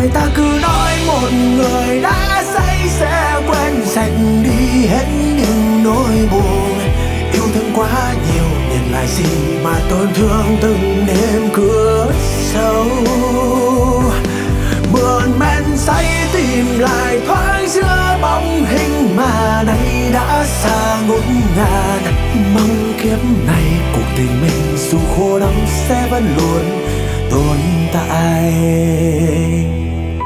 người ta cứ nói một người đã say sẽ quên sạch đi hết những nỗi buồn. Yêu thương quá nhiều nhận lại gì mà tổn thương từng đêm cửa sâu. Mượn men say tìm lại thoáng giữa bóng hình mà nay đã xa ngút ngàn. Mong kiếp này cuộc tình mình dù khô đắng sẽ vẫn luôn tồn tại.